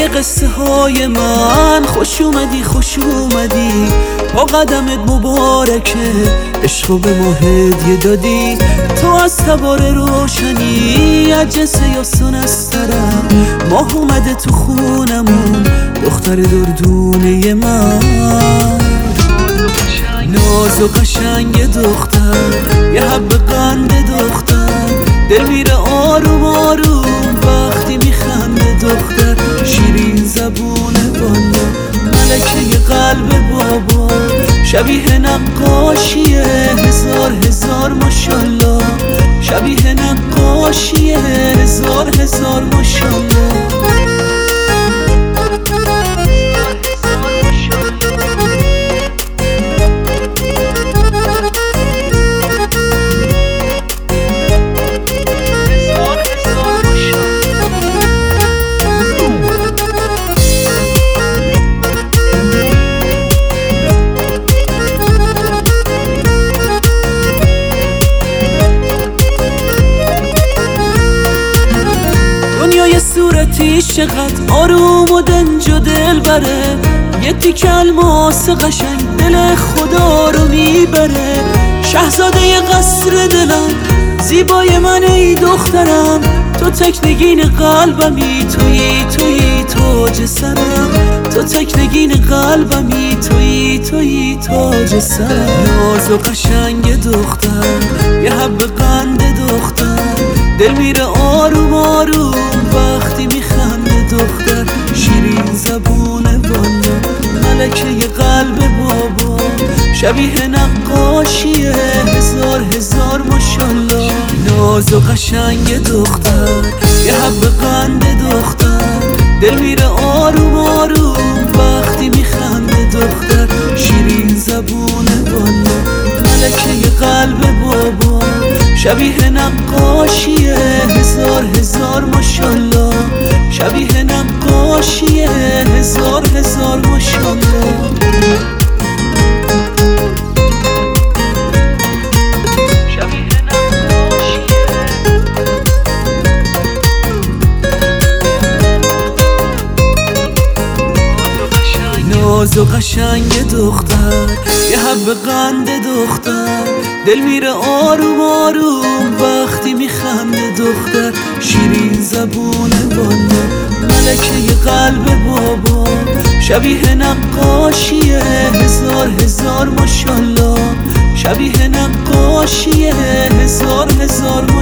قصه های من. خوش اومدی خوش اومدی، با قدمت مبارکه، عشقو به ما هدیه دادی. تو از تبار روشنی، از جنس یاسون استرم، ماه اومده تو خونمون، دختر دردونه من. ناز و قشنگ دختر، یه حب قند دختر، دل میره آروم آروم وقتی میخنده دختر. شیرین زبون بالا، ملکه قلب بابا، شبیه نقاشیه، هزار هزار ماشالله، شبیه نقاشیه، هزار هزار ماشالله. صورتی چقدر آروم و دنج و دل بره، یه تیکه الماس قشنگ دل خدا رو میبره. شهزاده قصر دلم، زیبای من ای دخترم، تو تکنگین قلبمی، تویی تاج سرم، تو تکنگین قلبمی، تویی تاج سرم. ناز و قشنگ دختر، یه حب قند دختر، دل میره آروم آروم وقتی میخنده دختر. شیرین زبون بالا، ملکه قلب بابا، شبیه نقاشیه، هزار هزار ماشالله. ناز و قشنگ دختر، یه حب قند دختر، دل میره آروم آروم وقتی میخنده دختر. شیرین زبون بالا، ملکه قلب بابا، شبیه نقاشیه، هزار هزار ماشالله، شبیه نقاشیه، هزار هزار ماشالله. ناز و قشنگ دختر، یه حب قند دختر، دل میره آروم آروم وقتی میخنده دختر. شیرین زبون بالا، ملکه قلب بابا، شبیه نقاشیه، هزار هزار ماشالله، شبیه نقاشیه، هزار هزار